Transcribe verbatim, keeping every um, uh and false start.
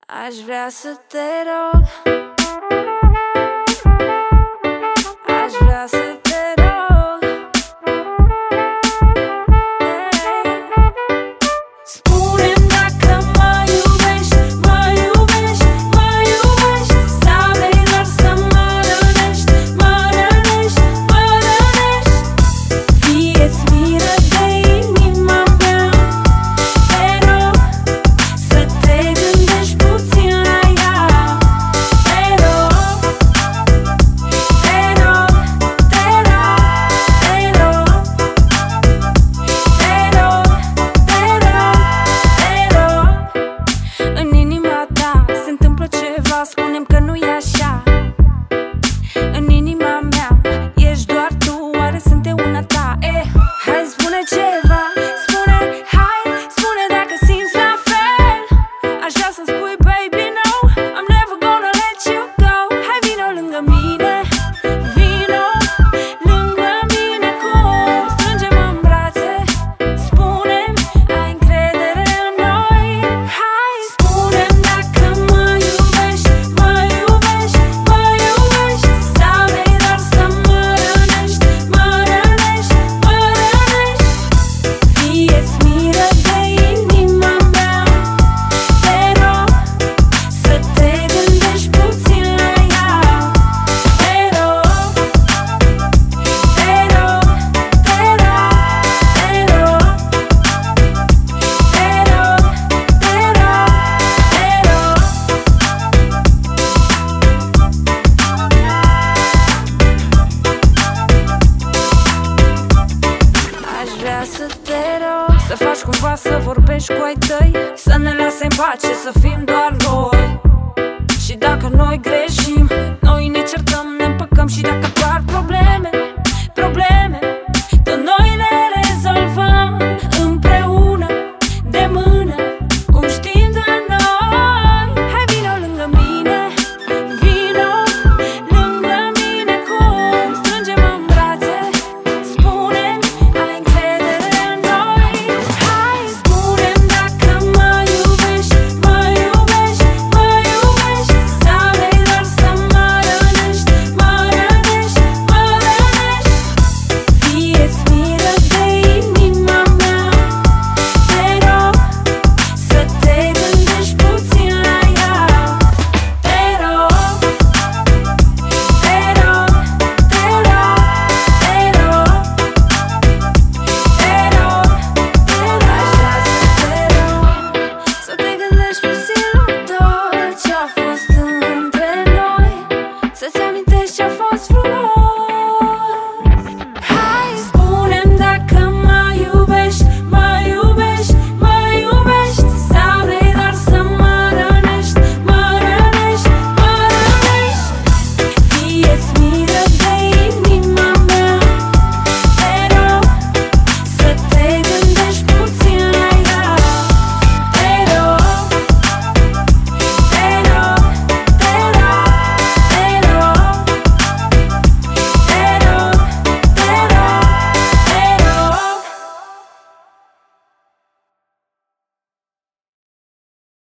Aș vrea să te rog, aș vrea să te rog, hey. Spune-mi dacă mă iubești, mă iubești, mă iubești, sau vrei doar să mă rănești, mă rănești, mă rănești. Fie-ți milă de inima mea, te rog să te gândești puțin la ea. Te rog, te rog, te rog, te rog, te rog, te rog, te rog. În inima ta se întâmplă ceva, spune-mi că nu e așa. În inima mea ești doar tu, oare sunt eu una ta? Eh, hai spune ceva, spune, hai, spune dacă simți la fel. Aș vrea să-mi spui baby no, I'm never gonna let you go. Hai vino lângă mine, vino lângă mine, cum strângem în brațe. Spune-mi, ai încredere în noi. Hai, spune-mi dacă mă iubești, mă iubești, mă iubești, sau vrei doar să mă rănești, mă rănești, mă rănești. Fie-ți milă de inima mea, te rog să te gândești puțin la ea. Te rog, te rog, te rog, te rog, te rog, te rog, te rog. Aș vrea să te rog să faci cumva să vorbești cu ai tăi, să ne lase în pace, să fim